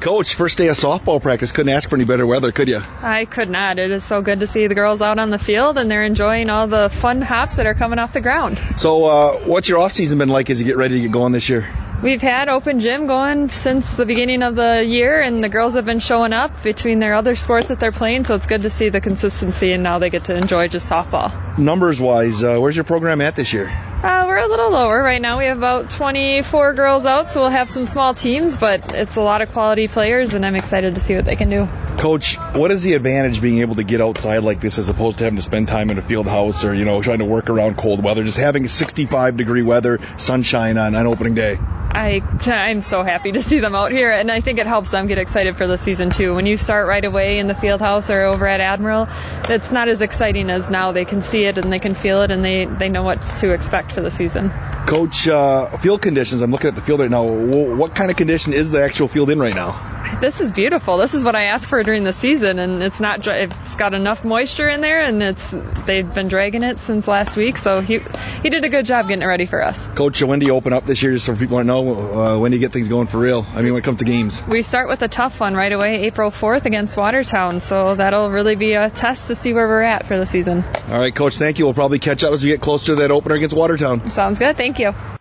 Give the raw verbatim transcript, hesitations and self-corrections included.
Coach, first day of softball practice. Couldn't ask for any better weather, could you? I could not. It is so good to see the girls out on the field, and they're enjoying all the fun hops that are coming off the ground. So uh, what's your off-season been like as you get ready to get going this year? We've had open gym going since the beginning of the year, and the girls have been showing up between their other sports that they're playing, so it's good to see the consistency, and now they get to enjoy just softball. Numbers-wise, uh, where's your program at this year? Uh, we're a little lower right now. We have about twenty-four girls out, so we'll have some small teams, but it's a lot of quality players, and I'm excited to see what they can do. Coach, what is the advantage being able to get outside like this as opposed to having to spend time in a field house or, you know, trying to work around cold weather, just having sixty-five degree weather, sunshine on, on opening day? I, I'm so happy to see them out here, and I think it helps them get excited for the season too. When you start right away in the field house or over at Admiral, it's not as exciting as now. They can see it and they can feel it, and they, they know what to expect for the season. Coach, uh, field conditions, I'm looking at the field right now. What kind of condition is the actual field in right now? This is beautiful. This is what I asked for during the season, and it's not dry. It's got enough moisture in there, and it's they've been dragging it since last week, so he he did a good job getting it ready for us. Coach, when do you open up this year, just so people want to know, uh, when do you get things going for real? I mean, when it comes to games. We start with a tough one right away, April fourth against Watertown, so that'll really be a test to see where we're at for the season. All right, Coach, thank you. We'll probably catch up as we get closer to that opener against Watertown. Sounds good. Thank you.